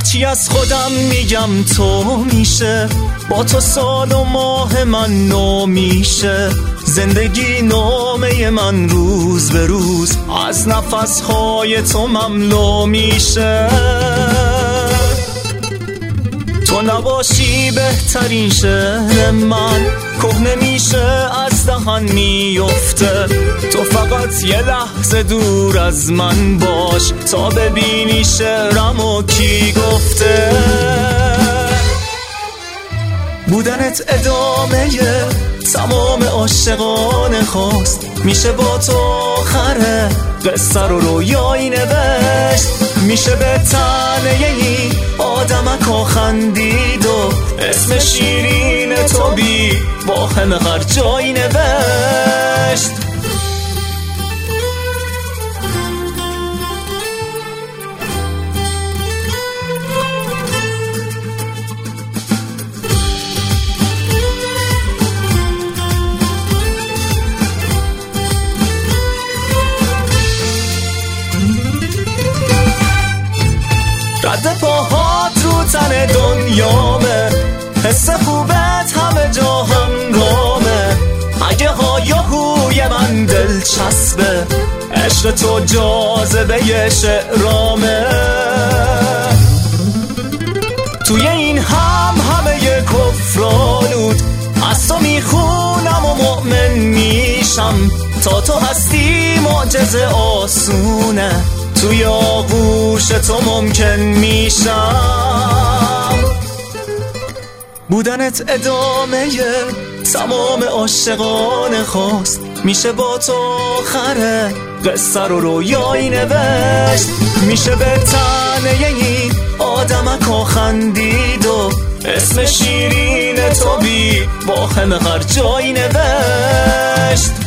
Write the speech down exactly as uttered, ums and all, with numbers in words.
هرچی از خودم میگم تو میشه، با تو سال و ماه من نو میشه، زندگی نامه من روز به روز از نفسهای تو مملو میشه. تو نباشی بهترین شعر من کهنه میشه، از دهن میفته. تو فقط یه لحظه دور از من باش تا ببینی شعرمو کی گفته. بودنت ادامه تمام عاشقانه خواست، میشه با تو آخره قصه رو رویایی نوشت. میشه به تنه ای آدمک خندید و اسم شیرین تو بی با همه هر جایی نوشت. رد پاهات رو تن دنیامه، حس خوبت همه جا هنگامه. اگه های و هوی من دل چسبه، عشق تو جاذبه شعرامه. توی این هم همه کفرانود از تو میخونم و مؤمن میشم. تا تو هستی معجزه آسونه، توی آغوش تو ممکن میشم. بودنت ادامه تمام عاشقانه خواست، میشه با تو آخره قصه رو رویایی نوشت. میشه به تنه این آدمک خندید و اسم شیرین تو بی با همه هر جایی نوشت.